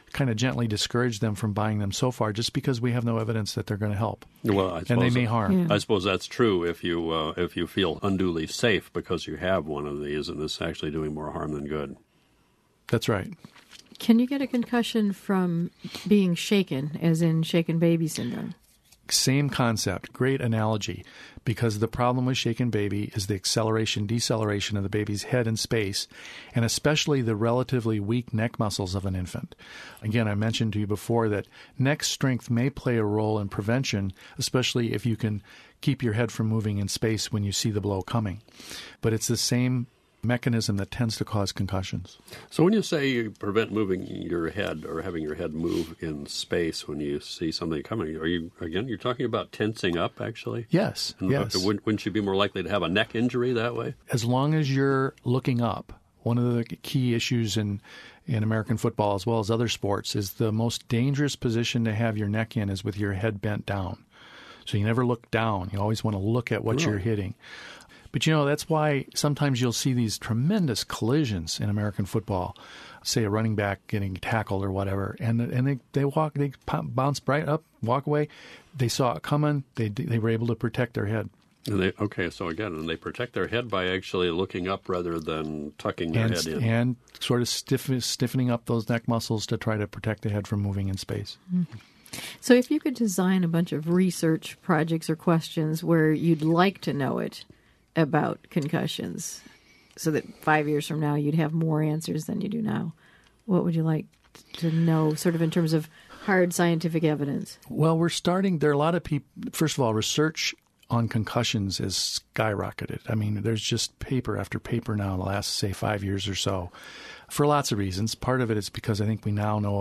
kind of gently discourage them from buying them so far, just because we have no evidence that they're going to help. Well, I suppose and they may harm. I suppose that's true if you feel unduly safe because you have one of these and it's actually doing more harm than good. That's right. Can you get a concussion from being shaken, as in shaken baby syndrome? Same concept. Great analogy. Because the problem with shaken baby is the acceleration, deceleration of the baby's head in space, and especially the relatively weak neck muscles of an infant. Again, I mentioned to you before that neck strength may play a role in prevention, especially if you can keep your head from moving in space when you see the blow coming. But it's the same mechanism that tends to cause concussions. So when you say you prevent moving your head or having your head move in space when you see something coming, you're talking about tensing up, actually? Yes, and yes. Wouldn't you be more likely to have a neck injury that way? As long as you're looking up. One of the key issues in American football, as well as other sports, is the most dangerous position to have your neck in is with your head bent down. So you never look down. You always want to look at what you're hitting. But, that's why sometimes you'll see these tremendous collisions in American football, say a running back getting tackled or whatever, and they bounce right up, walk away. They saw it coming. They were able to protect their head. And they protect their head by actually looking up rather than tucking their head in. And sort of stiffening up those neck muscles to try to protect the head from moving in space. Mm-hmm. So if you could design a bunch of research projects or questions where you'd like to know it about concussions so that 5 years from now you'd have more answers than you do now, what would you like to know sort of in terms of hard scientific evidence? Well, there are a lot of people. First of all, research on concussions is skyrocketed. I mean, there's just paper after paper now in the last, say, 5 years or so for lots of reasons. Part of it is because I think we now know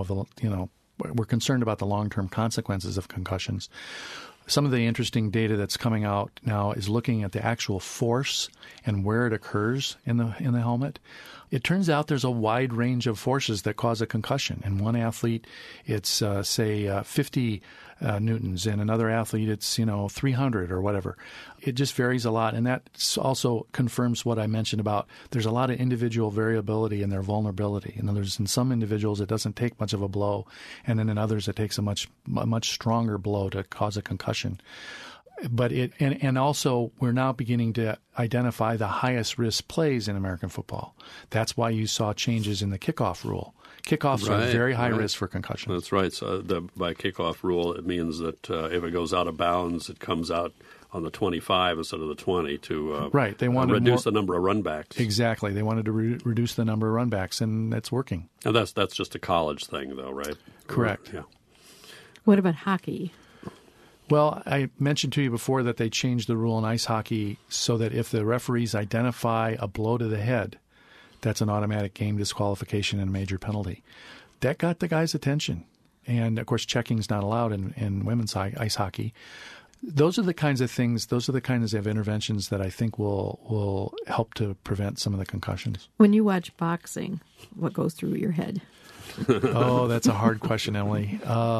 we're concerned about the long-term consequences of concussions. Some of the interesting data that's coming out now is looking at the actual force and where it occurs in the helmet. It turns out there's a wide range of forces that cause a concussion. In one athlete, it's, 50 newtons. In another athlete, it's, 300 or whatever. It just varies a lot. And that also confirms what I mentioned about there's a lot of individual variability in their vulnerability. In other words, in some individuals, it doesn't take much of a blow. And then in others, it takes a much stronger blow to cause a concussion. But and also we're now beginning to identify the highest risk plays in American football. That's why you saw changes in the kickoff rule. Kickoffs are very high risk for concussion. That's right. So by kickoff rule, it means that if it goes out of bounds, it comes out on the 25 instead of the 20 to They wanted reduce the number of runbacks. Exactly. They wanted to reduce the number of runbacks, and it's working. And that's just a college thing, though, right? Correct. Yeah. What about hockey? Well, I mentioned to you before that they changed the rule in ice hockey so that if the referees identify a blow to the head, that's an automatic game disqualification and a major penalty. That got the guy's attention. And, of course, checking's not allowed in women's ice hockey. Those are the kinds of things, those are the kinds of interventions that I think will help to prevent some of the concussions. When you watch boxing, what goes through your head? Oh, that's a hard question, Emily.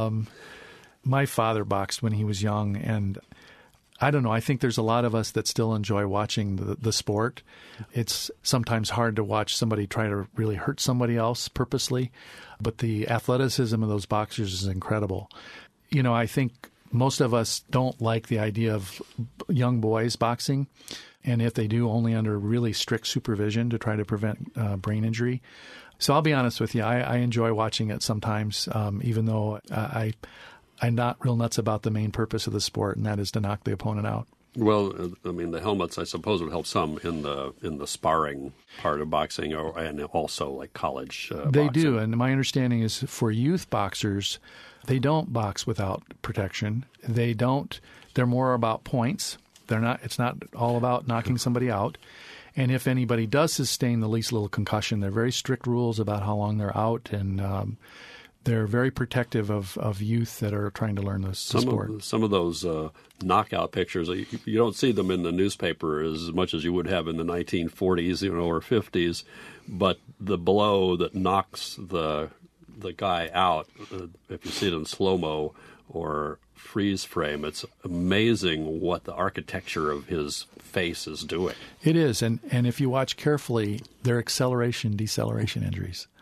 My father boxed when he was young, and I don't know. I think there's a lot of us that still enjoy watching the sport. It's sometimes hard to watch somebody try to really hurt somebody else purposely, but the athleticism of those boxers is incredible. I think most of us don't like the idea of young boys boxing, and if they do, only under really strict supervision to try to prevent brain injury. So I'll be honest with you, I enjoy watching it sometimes, even though I'm not real nuts about the main purpose of the sport, and that is to knock the opponent out. Well, I mean, the helmets, I suppose, would help some in the sparring part of boxing, and also like college boxing. They do, and my understanding is for youth boxers, they don't box without protection. They're more about points. It's not all about knocking somebody out. And if anybody does sustain the least little concussion, there are very strict rules about how long they're out, and they're very protective of youth that are trying to learn the sport. Some of those knockout pictures, you don't see them in the newspaper as much as you would have in the 1940s, or 50s. But the blow that knocks the guy out, if you see it in slow-mo or freeze frame, it's amazing what the architecture of his face is doing. It is, and if you watch carefully, they're acceleration, deceleration injuries.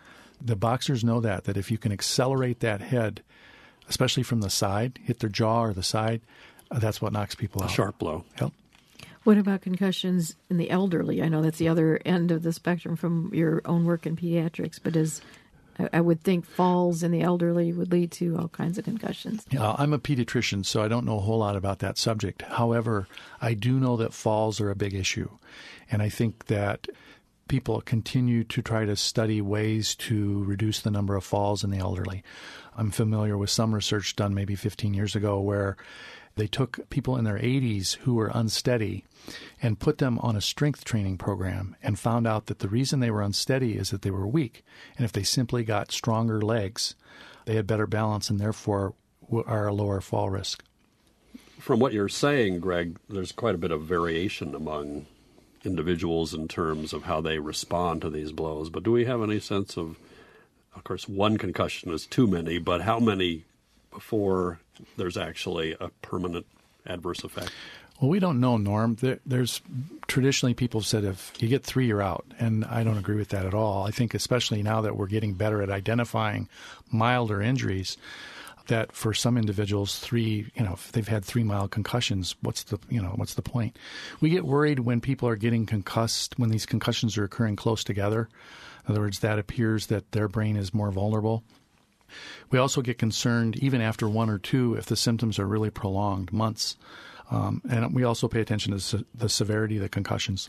the boxers know that if you can accelerate that head, especially from the side, hit their jaw or the side, that's what knocks people out. A sharp blow. Yep. What about concussions in the elderly? I know that's the other end of the spectrum from your own work in pediatrics, but I would think falls in the elderly would lead to all kinds of concussions. Yeah, I'm a pediatrician, so I don't know a whole lot about that subject. However, I do know that falls are a big issue. And I think that people continue to try to study ways to reduce the number of falls in the elderly. I'm familiar with some research done maybe 15 years ago where they took people in their 80s who were unsteady and put them on a strength training program and found out that the reason they were unsteady is that they were weak. And if they simply got stronger legs, they had better balance and therefore are a lower fall risk. From what you're saying, Greg, there's quite a bit of variation among individuals in terms of how they respond to these blows. But do we have any sense of course, one concussion is too many, but how many before there's actually a permanent adverse effect? Well, we don't know, Norm. There's traditionally people have said if you get 3, you're out, and I don't agree with that at all. I think especially now that we're getting better at identifying milder injuries, that for some individuals, 3, if they've had 3 mild concussions, what's the point? We get worried when people are getting concussed, when these concussions are occurring close together. In other words, that appears that their brain is more vulnerable. We also get concerned even after 1 or 2 if the symptoms are really prolonged, months. And we also pay attention to the severity of the concussions.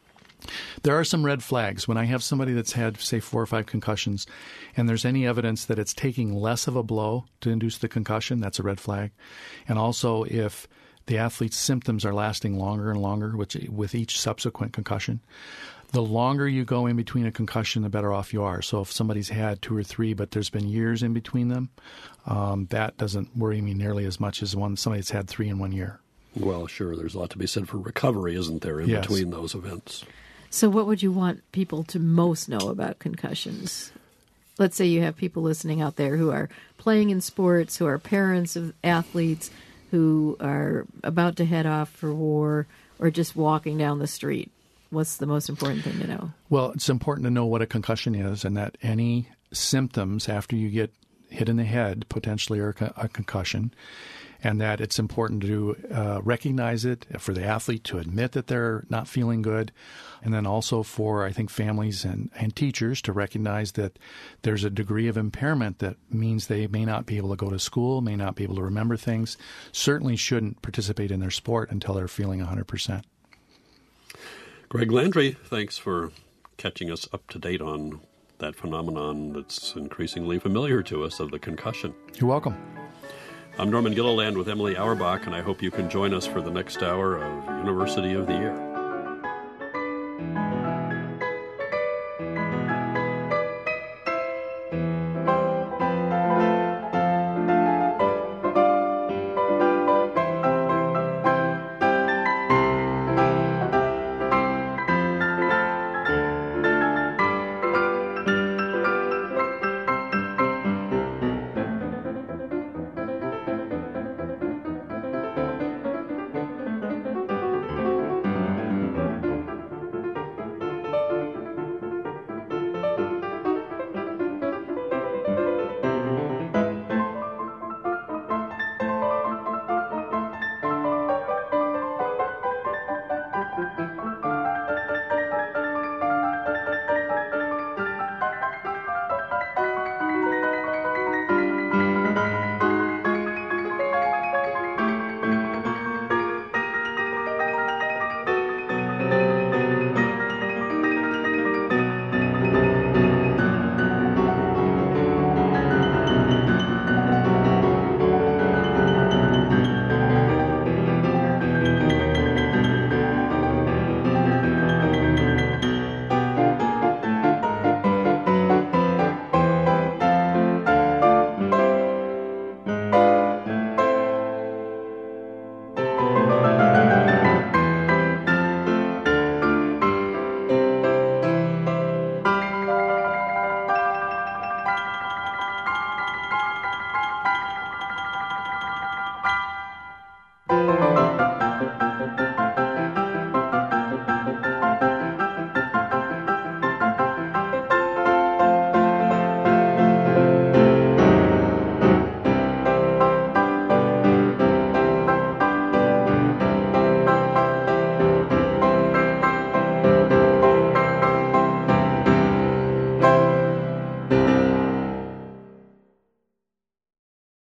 There are some red flags. When I have somebody that's had, say, 4 or 5 concussions, and there's any evidence that it's taking less of a blow to induce the concussion, that's a red flag. And also if the athlete's symptoms are lasting longer and longer with each subsequent concussion. The longer you go in between a concussion, the better off you are. So if somebody's had 2 or 3, but there's been years in between them, that doesn't worry me nearly as much as somebody that's had 3 in 1 year. Well, sure, there's a lot to be said for recovery, isn't there, in between those events? So what would you want people to most know about concussions? Let's say you have people listening out there who are playing in sports, who are parents of athletes, who are about to head off for war, or just walking down the street. What's the most important thing to know? Well, it's important to know what a concussion is and that any symptoms after you get hit in the head potentially are a concussion, and that it's important to recognize it, for the athlete to admit that they're not feeling good, and then also for, I think, families and teachers to recognize that there's a degree of impairment that means they may not be able to go to school, may not be able to remember things, certainly shouldn't participate in their sport until they're feeling 100%. Greg Landry, thanks for catching us up to date on that phenomenon that's increasingly familiar to us of the concussion. You're welcome. I'm Norman Gilliland with Emily Auerbach, and I hope you can join us for the next hour of University of the Year.